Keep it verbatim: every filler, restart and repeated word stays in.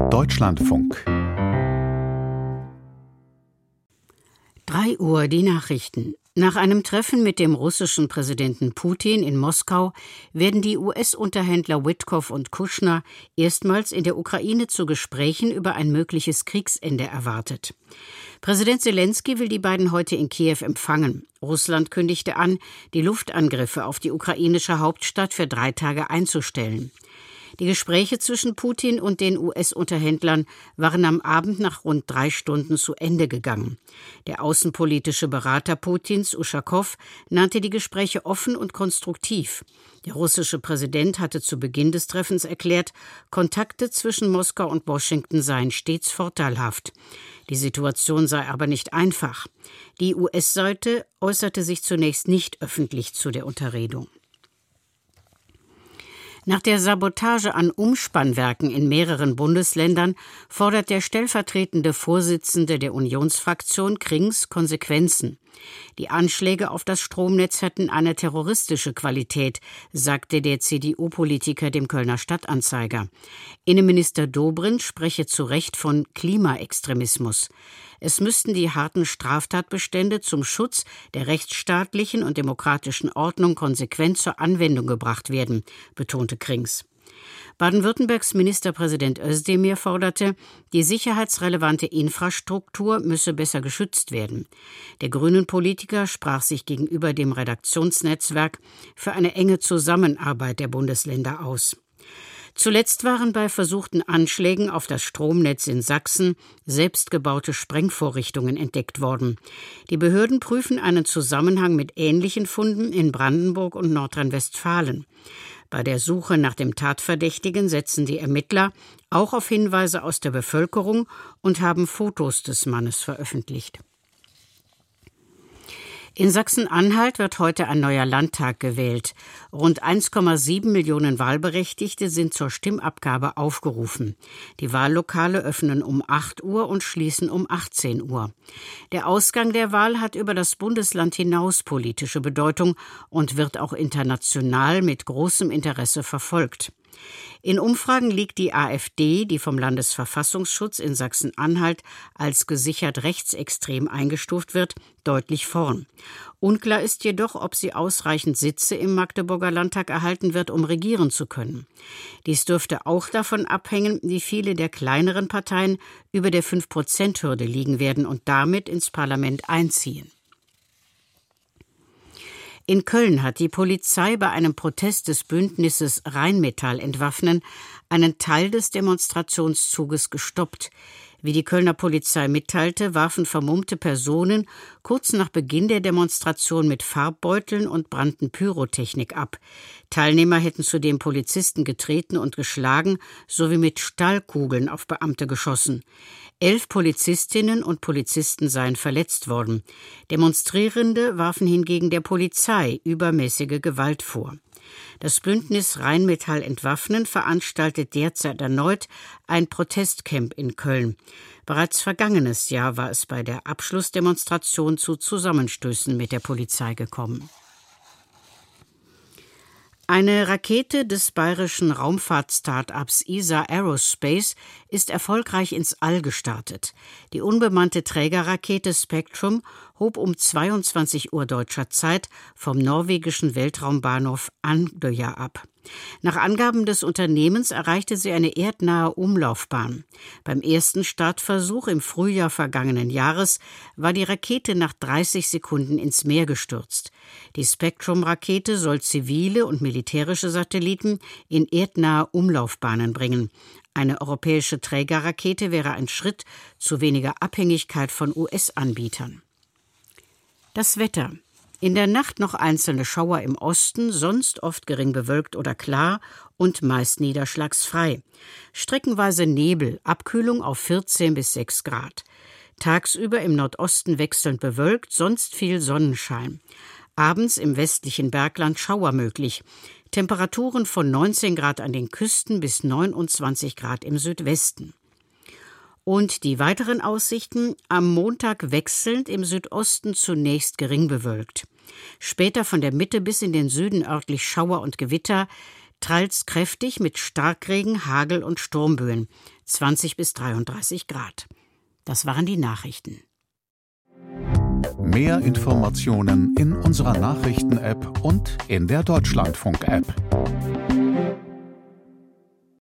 Deutschlandfunk. drei Uhr die Nachrichten. Nach einem Treffen mit dem russischen Präsidenten Putin in Moskau werden die U S-Unterhändler Witkoff und Kushner erstmals in der Ukraine zu Gesprächen über ein mögliches Kriegsende erwartet. Präsident Selenskyj will die beiden heute in Kiew empfangen. Russland kündigte an, die Luftangriffe auf die ukrainische Hauptstadt für drei Tage einzustellen. Die Gespräche zwischen Putin und den U S-Unterhändlern waren am Abend nach rund drei Stunden zu Ende gegangen. Der außenpolitische Berater Putins, Uschakow, nannte die Gespräche offen und konstruktiv. Der russische Präsident hatte zu Beginn des Treffens erklärt, Kontakte zwischen Moskau und Washington seien stets vorteilhaft. Die Situation sei aber nicht einfach. Die U S-Seite äußerte sich zunächst nicht öffentlich zu der Unterredung. Nach der Sabotage an Umspannwerken in mehreren Bundesländern fordert der stellvertretende Vorsitzende der Unionsfraktion Krings Konsequenzen. Die Anschläge auf das Stromnetz hätten eine terroristische Qualität, sagte der C D U-Politiker dem Kölner Stadtanzeiger. Innenminister Dobrindt spreche zu Recht von Klimaextremismus. Es müssten die harten Straftatbestände zum Schutz der rechtsstaatlichen und demokratischen Ordnung konsequent zur Anwendung gebracht werden, betonte Krings. Baden-Württembergs Ministerpräsident Özdemir forderte, die sicherheitsrelevante Infrastruktur müsse besser geschützt werden. Der Grünen-Politiker sprach sich gegenüber dem Redaktionsnetzwerk für eine enge Zusammenarbeit der Bundesländer aus. Zuletzt waren bei versuchten Anschlägen auf das Stromnetz in Sachsen selbstgebaute Sprengvorrichtungen entdeckt worden. Die Behörden prüfen einen Zusammenhang mit ähnlichen Funden in Brandenburg und Nordrhein-Westfalen. Bei der Suche nach dem Tatverdächtigen setzen die Ermittler auch auf Hinweise aus der Bevölkerung und haben Fotos des Mannes veröffentlicht. In Sachsen-Anhalt wird heute ein neuer Landtag gewählt. Rund eins Komma sieben Millionen Wahlberechtigte sind zur Stimmabgabe aufgerufen. Die Wahllokale öffnen um acht Uhr und schließen um achtzehn Uhr. Der Ausgang der Wahl hat über das Bundesland hinaus politische Bedeutung und wird auch international mit großem Interesse verfolgt. In Umfragen liegt die AfD, die vom Landesverfassungsschutz in Sachsen-Anhalt als gesichert rechtsextrem eingestuft wird, deutlich vorn. Unklar ist jedoch, ob sie ausreichend Sitze im Magdeburger Landtag erhalten wird, um regieren zu können. Dies dürfte auch davon abhängen, wie viele der kleineren Parteien über der fünf Prozent Hürde liegen werden und damit ins Parlament einziehen. In Köln hat die Polizei bei einem Protest des Bündnisses Rheinmetall entwaffnen einen Teil des Demonstrationszuges gestoppt. Wie die Kölner Polizei mitteilte, warfen vermummte Personen kurz nach Beginn der Demonstration mit Farbbeuteln und brannten Pyrotechnik ab. Teilnehmer hätten zudem Polizisten getreten und geschlagen sowie mit Stahlkugeln auf Beamte geschossen. Elf Polizistinnen und Polizisten seien verletzt worden. Demonstrierende warfen hingegen der Polizei übermäßige Gewalt vor. Das Bündnis Rheinmetall entwaffnen veranstaltet derzeit erneut ein Protestcamp in Köln. Bereits vergangenes Jahr war es bei der Abschlussdemonstration zu Zusammenstößen mit der Polizei gekommen. Eine Rakete des bayerischen Raumfahrt-Startups E S A Aerospace ist erfolgreich ins All gestartet. Die unbemannte Trägerrakete Spectrum hob um zweiundzwanzig Uhr deutscher Zeit vom norwegischen Weltraumbahnhof Andøya ab. Nach Angaben des Unternehmens erreichte sie eine erdnahe Umlaufbahn. Beim ersten Startversuch im Frühjahr vergangenen Jahres war die Rakete nach dreißig Sekunden ins Meer gestürzt. Die Spectrum-Rakete soll zivile und militärische Satelliten in erdnahe Umlaufbahnen bringen. Eine europäische Trägerrakete wäre ein Schritt zu weniger Abhängigkeit von U S-Anbietern. Das Wetter. In der Nacht noch einzelne Schauer im Osten, sonst oft gering bewölkt oder klar und meist niederschlagsfrei. Streckenweise Nebel, Abkühlung auf vierzehn bis sechs Grad. Tagsüber im Nordosten wechselnd bewölkt, sonst viel Sonnenschein. Abends im westlichen Bergland Schauer möglich. Temperaturen von neunzehn Grad an den Küsten bis neunundzwanzig Grad im Südwesten. Und die weiteren Aussichten: am Montag wechselnd, im Südosten zunächst gering bewölkt. Später von der Mitte bis in den Süden örtlich Schauer und Gewitter, teils kräftig mit Starkregen, Hagel und Sturmböen, zwanzig bis dreiunddreißig Grad. Das waren die Nachrichten. Mehr Informationen in unserer Nachrichten-App und in der Deutschlandfunk-App.